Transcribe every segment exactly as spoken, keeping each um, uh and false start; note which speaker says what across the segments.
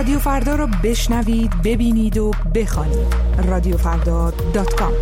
Speaker 1: رادیو فردا رو بشنوید، ببینید و بخوانید. رادیو فردا دات کام.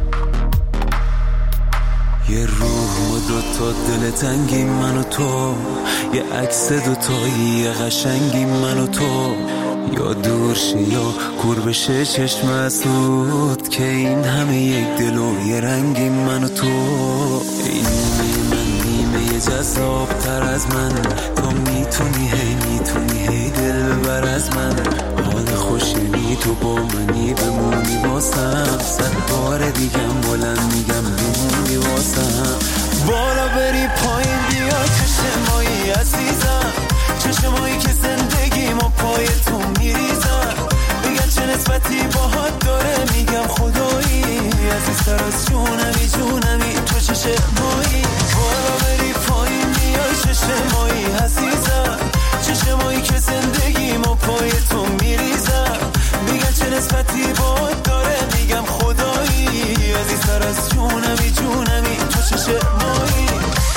Speaker 2: یه روح و دوتا دل تنگی من و تو، یه عکس دوتایی قشنگی من و تو، یا دور شه یا کور بشه چشم اسود، که این همه یک دل و یه رنگی من و تو. این نیمه من نیمه یه جذاب تر از من، تو میتونی هی میتونی هی دل ببر از من. حال خوشی تو با منی بمونی واسم، صد بار دیگم بلند میگم بمونی واسم. بالا بری پایین بیا چشمایی عزیزم، چشمایی که زندگیمو پای تو میریزم. میگن چه نسبتی باهات داره، میگم خدایی عزیزتر از جونمی جونمی تو چشمایی. بالا بری پایین بیا چشمایی عزیزم، چشمایی که زندگیمو پای تو میریزم. میگن چه نسبتی باهات داره، میگم خدایی عزیزتر از جونمی جونمی تو چشمایی.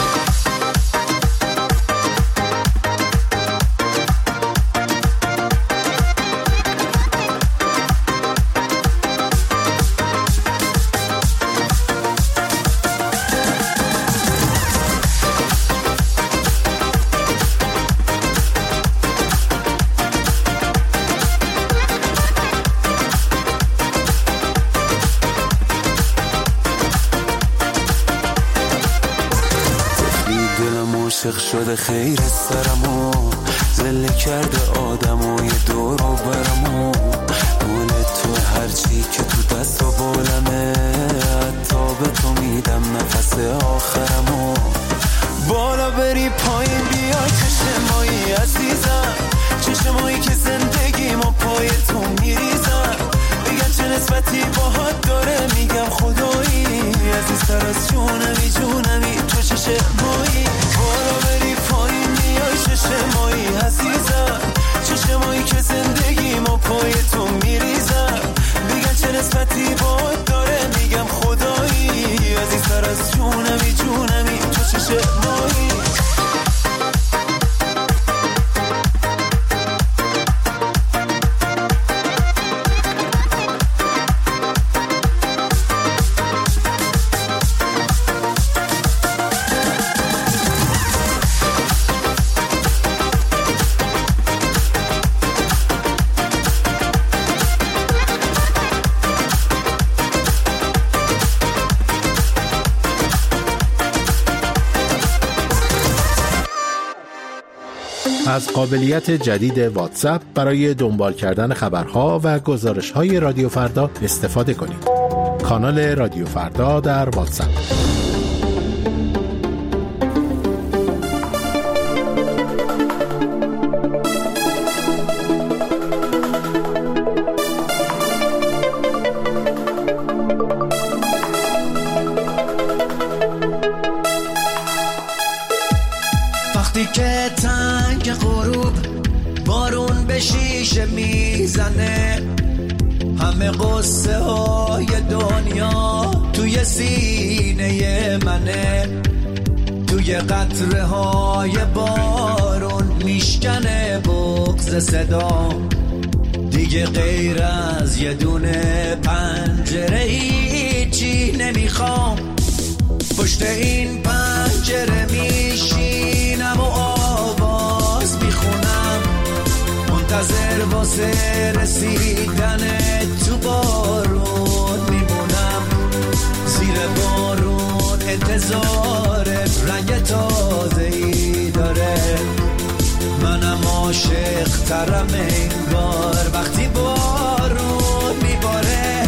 Speaker 2: عاشق شده خیر سرمو، زله کرده آدمو یه دور و برمو. مال تو هرچی که تو دست و بالمه، حتی به تو میدم نفس آخرمو. بالا بری پایین بیا چشمایی عزیزم، چشمایی که زندگیمو پای تو میریزم. میگن چه نسبتی باهات داره، میگم خدایی عزیزتر از جونمی جونمی تو چشمایی. بالا بری پایین میای چشمایی عزیزم، چشمایی که زندگیمو پای تو میریزم. میگن چه نسبتی باهات داره، میگم خدایی عزیزتر از جونمی جونمی تو چشمایی.
Speaker 3: از قابلیت جدید واتساپ برای دنبال کردن خبرها و گزارش‌های رادیو فردا استفاده کنید. کانال رادیو فردا در واتساپ.
Speaker 4: وقتی که تنگ غروب بارون به شیشه میزنه، همه قصه های دنیا توی سینه منه. توی قطره های بارون میشکنه بغض صدا، دیگه غیر از یه دونه پنجره هیچی نمیخوام. پشت این پنجره میشینم و آواز میخونم، منتظر واسه رسیدن تو بارون میمونم. زیر بارون انتظار رنگ تازه‌ای داره، منم عاشق ترم انگار وقتی بارون میباره.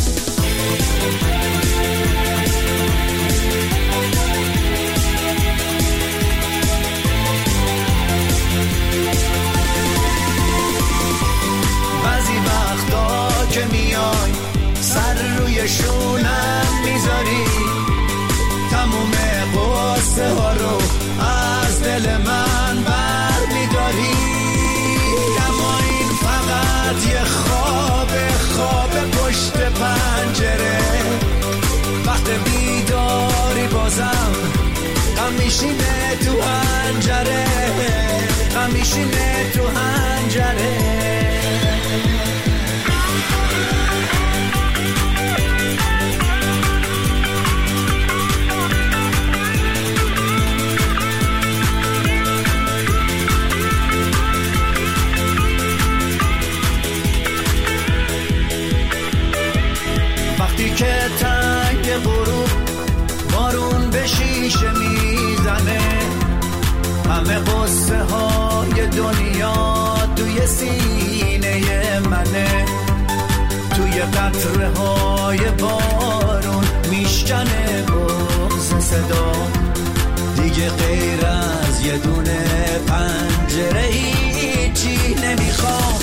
Speaker 4: بعضی وقتا که میای سر روی شونم میذاری، تموم قصه ها رو از دل من بر میداری. اما این فقط یه خواب خواب پشت پنجره، وقت بیداری بازم غم میشینه تو هنجره، غم میشینه تو هنجره. شیشه میزنه، همه قصه های دنیا توی سینه منه، توی قطره های بارون میشکنه بغض صدا، دیگه غیر از یه دونه پنجره هیچی نمیخوام.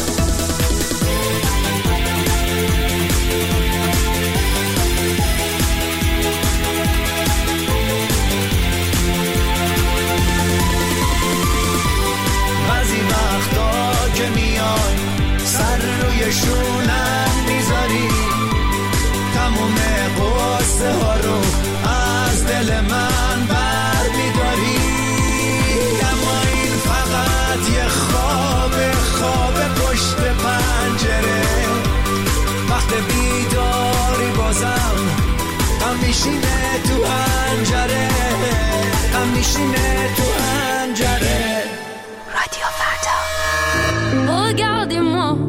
Speaker 4: بعضی وقتا که میای سر روی شونم میذاری، تموم قصه ها رو از دل من بر میداری، اما این فقط یه خواب خواب پشت پنجره، وقت بیداری بازم هم میشینه تو پنجره، هم میشینه تو پنجره.
Speaker 5: رادیو فردا. Regardez-moi,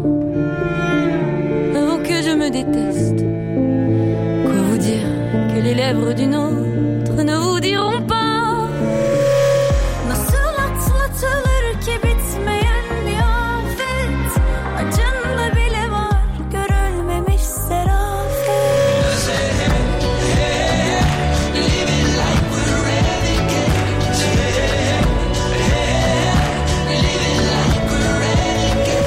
Speaker 5: oh que je me déteste. Quoi vous dire que les lèvres d'une autre ne vous diront pas. Nasıl atlatılır ki bitmeyen bir afet, acında bile var görülmemiş serafet. Living like we're renegades. Living like we're renegades.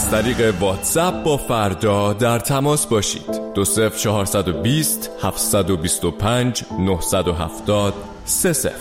Speaker 6: از طریق واتساپ با فردا در تماس باشید. دو صفر چهارصد و بیست هفتصد و بیست و پنج نهصد و هفتاد سه صفر.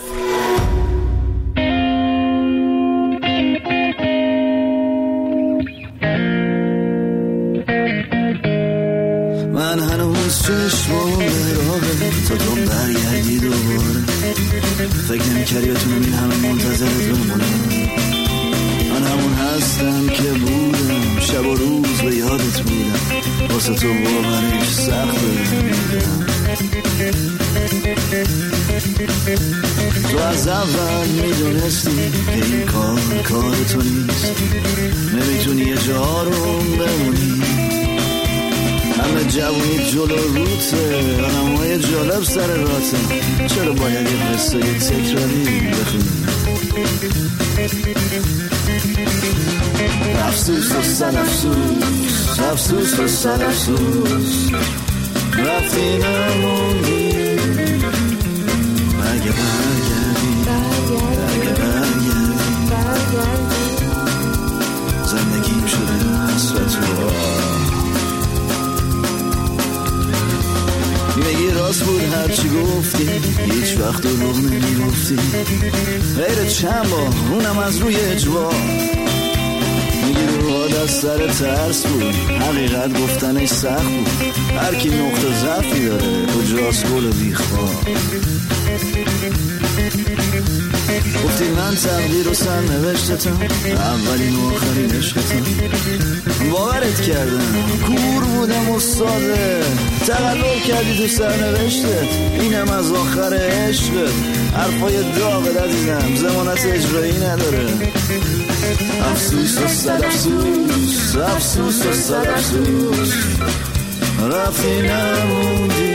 Speaker 4: من هنوز چشمام راهه تا تو برگردی دوباره. فکر نمی‌کردی بتونم این همه منتظرت بمونم. من همون هستم که بودم، شب و روز به یادت بودم، واسه تو باورش سخت بودم. تو از اول میدونستی که این کار کار تو نیست، نمیتونی یه جا رو بمونی. همه جوونی جلو روته، آنمای جالب سر راته، چرا باید یه قصه یه تکراری بخونی؟ افسوس و سر افسوس، افسوس و سر افسوس، رفتی نموندی. اگه برگردی، اگه برگردی، زندگیم شده حسرت و میگی راست بود هرچی گفتی، هیچ وقت دروغ نمیگفتی، غیر چند بار اونم از روی اجبار. میگی روحات از سر ترس بود، حقیقت گفتنش سخت بود، هر کی نقطه ضعفی داره کجاست گل بیخواه. گفتی من تقدیر و سر نوشتتم، اولین و آخرین عشقتم. باورت کردم، کور بودم و ساده، تقلب کردی تو سر نوشتت، اینم از آخر عشقت. حرفای داغت عزیزم ضمانت اجرایی نداره. افسوس و صد افسوس، افسوس و صد افسوس، رفتی نموندی.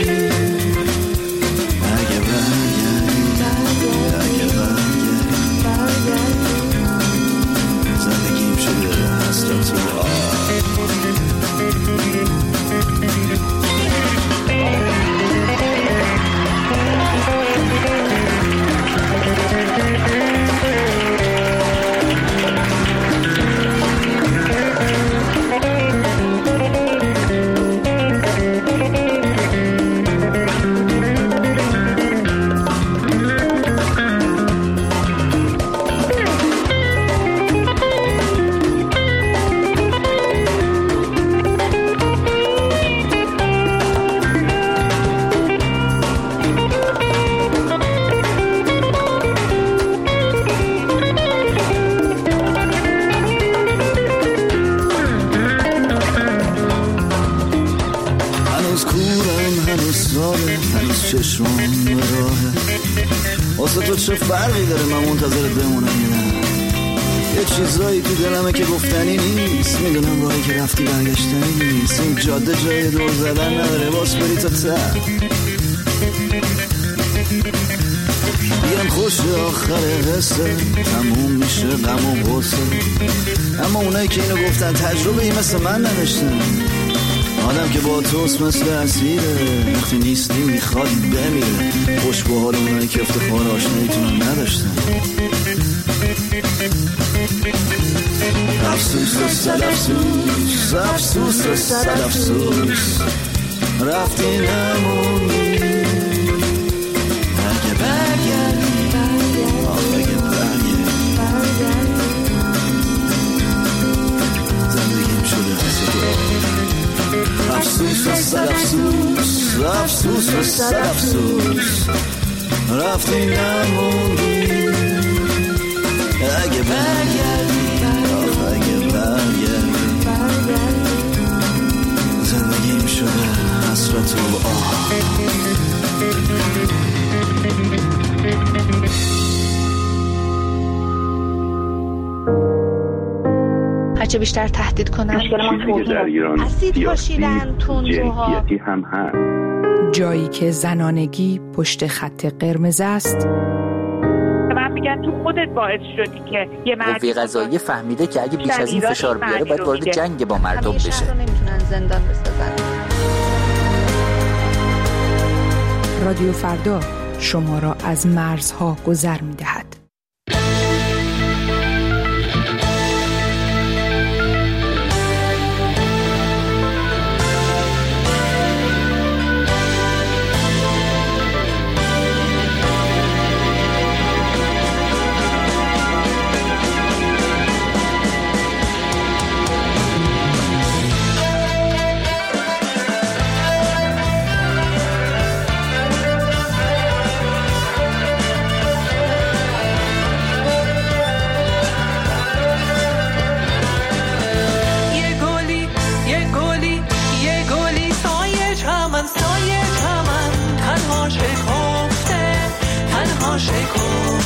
Speaker 4: اگه برگردی، اگه برگردی، زندگیم شده حسرت و آه. چشمام راهه، واسه تو چه فرقی داره من منتظرت بمونم یا نه؟ یه چیزایی تو دلمه که گفتنی نیست، میدونم راهی که رفتی برگشتنی نیست. این جاده جای دور زدن نداره، باز بری تا ته. بگم خوش آخر قصه، تموم میشه غم و غصه، اما اونایی که اینو گفتن تجربه ای مثل من نداشتن. آدم که با توست مثل اسیره، وقتی نیستی میخواد بمیره. خوش به حال اونایی که افتخار آشناییتون نداشتن. افسوس و صد افسوس، افسوس و صد افسوس، رفتی نموندی. اگه برگردی، اگه برگردی، زندگیم شده حسرت و افسوس و صد افسوس، افسوس و صد افسوس، رفتی نموندی. اگه برگردی، اگه برگردی، زندگیم شده حسرت و آه.
Speaker 7: هرچه بیشتر تهدید کنن
Speaker 8: چیزی در ایران سیاسی جنسیتی هم هست.
Speaker 1: جایی که زنانگی پشت خط قرمز است.
Speaker 9: من میگن تو خودت باعث شدی که یه مردی
Speaker 10: قوه قضاییه فهمیده که اگه بیش از این فشار بیاره باید وارد جنگ با مردم بشه.
Speaker 7: شهر رو نمیتونن زندان بسازن.
Speaker 1: رادیو فردا شما را از مرزها گذر میدهد.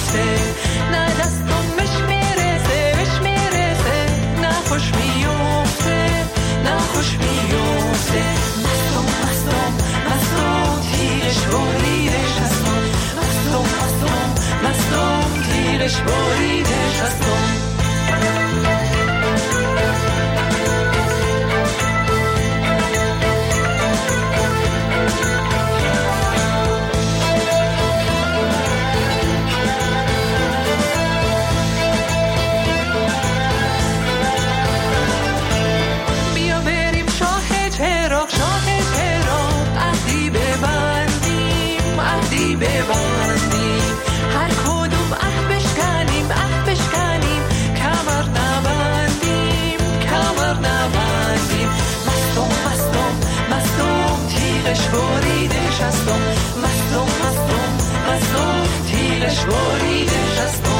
Speaker 11: میفته، نه دستم بهش میرسه بهش میرسه، نه خوش میفته نه خوش میفته. مستم مستم مستم تیرش بریدش هستم، مستم مستم مستم تیرش بریدش هستم. ببندیم هر کدوم اه بشکنیم اه بشکنیم، کمر نبندیم کمر نبندیم. مستم مستم مستم تیغش بریدش هستم، مستم مستم مستم تیغش بریدش هستم.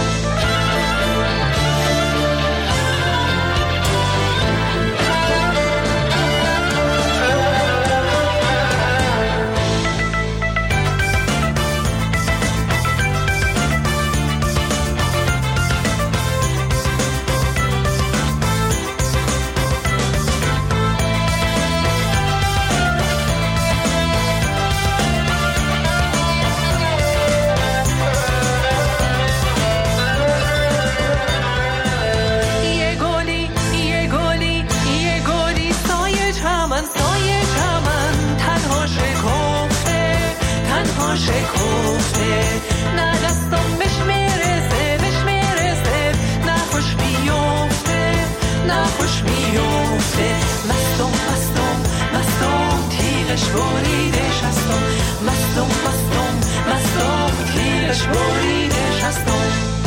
Speaker 11: شکفته، نه دستم بهش میرسه بهش میرسه، نه خوش میفته نه خوش میفته. مستم مستم مستم تیغش بریدش هستم، مستم مستم مستم تیغش بریدش هستم.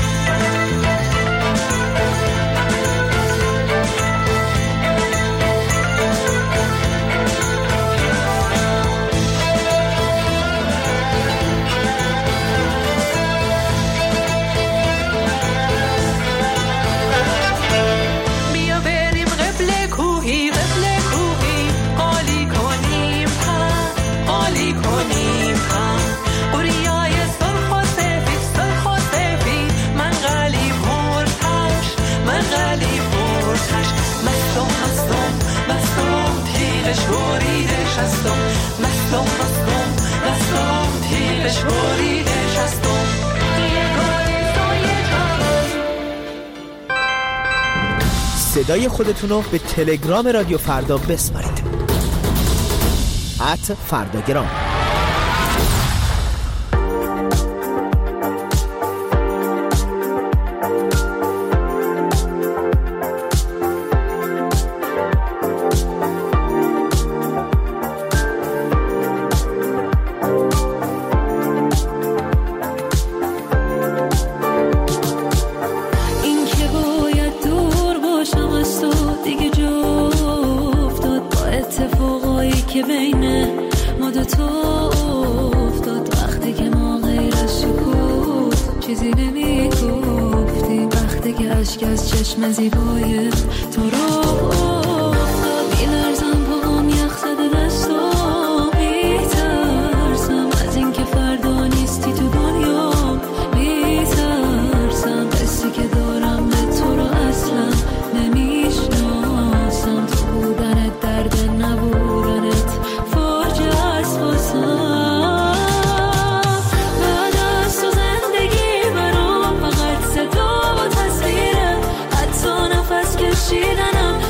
Speaker 11: بریدش هستم، مستم مستم مستم تیغش بریدش هستم.
Speaker 12: صدای خودتونو به تلگرام رادیو فردا بسپارید. ات فرداگرام.
Speaker 5: چشم زیبای تو رو افتاد، میلرزم پاهم یخ زده دستم، میترسم از این که فردا نیستی تو دنیا، میترسم قصه که دارم به تو رو اصلا نمیشناسم، تو بودنت درد نبودنت فاجعه است واسم. بعد از تو زندگی برام فقط صدا و تصویره، حتی نفس کشیدنم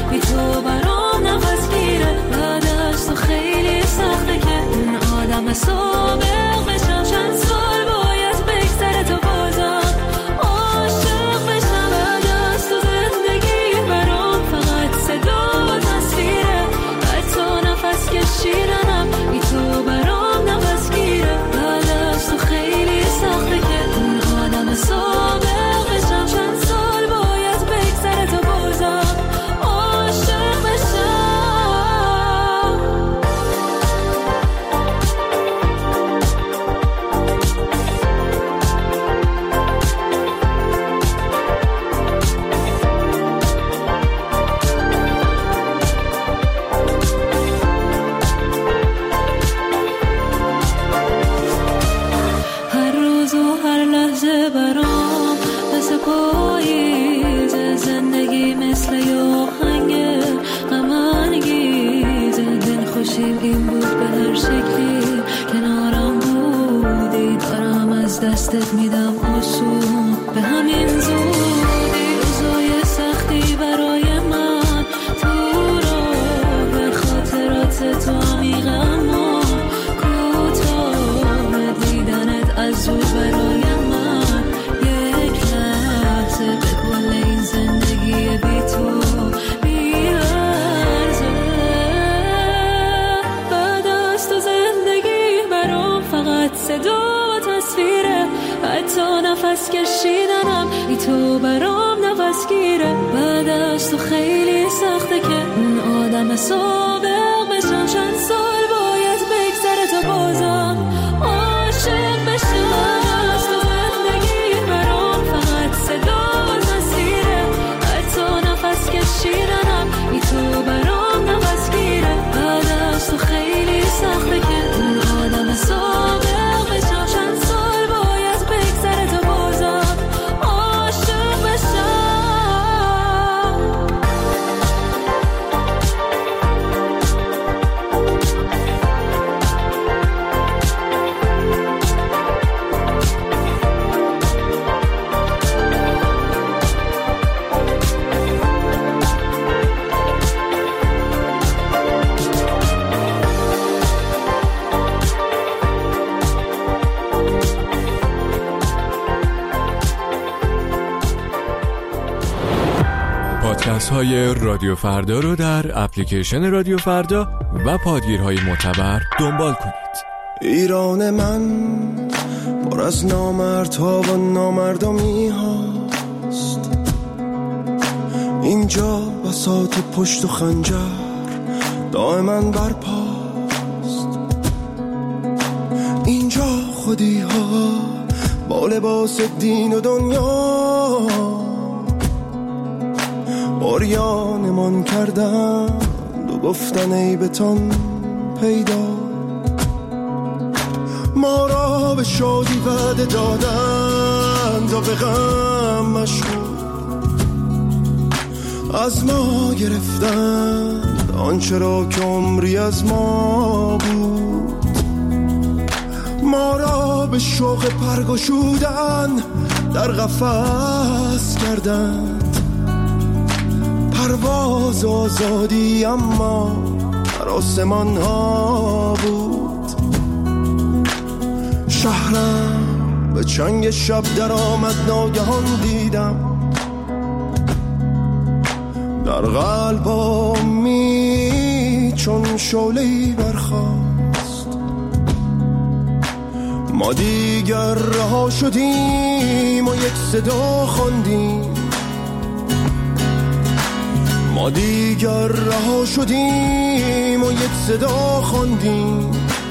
Speaker 5: باشیم این بود به هر شکلی کنارم بودی، دارم از دستت میدم آسون به همین زودی. روزای سختی برای من تو راه خاطرات تو عمیق اما کوتاه، دیدنت از دور برای من یک لحظه به کل این زندگی بی تو میارزه. بعد از تو زندگی برام فقط صدا و تصویره، حتی نفس کشیدنم ای تو برام نفس گیره. بعد از تو خیلی سخته که اون آدم سابق بشم، چند سال باید بگذره تا بازم عاشق بشم. از تو زندگی برام فقط صدا و تصویره، حتی نفس کشیدنم ای تو برام نفس گیره. بعد از تو خیلی سخته که اون آدم سابق بشم، چند سال باید بگذره تا بازم عاشق بشم.
Speaker 6: پادکست های رادیو فردا رو در اپلیکیشن رادیو فردا و پادگیرهای معتبر دنبال کنید.
Speaker 13: ایران من پر از نامردها و نامردمی هاست، اینجا بساط پشت و خنجر دائما برپاست. اینجا خودی ها با لباس دین و دنیا اوریانمان کردن و گفتن ای بتان پیدا. ما را به شادی وعده دادن تا به غم مشغول، از ما گرفتن آنچه را که عمری از ما بود. ما را به شوق پرگشودن در قفس کردن، پرواز آزادی اما در آسمان ها بود. شهرم به چنگ شب در آمد، ناگهان دیدم در قلب امید چون شعله‌ای برخاست. ما دیگر رها شدیم و یک صدا خواندیم، ما دیگر رها شدیم و یک صدا خواندیم.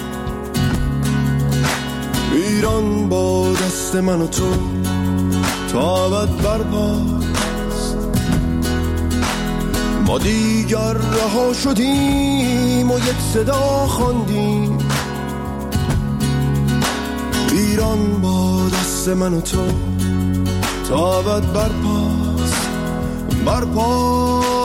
Speaker 13: ایران با دست من و تو تا ابد برپاست. ما دیگر رها شدیم و یک صدا خواندیم. ایران با دست من و تو تا ابد برپاست، برپاست.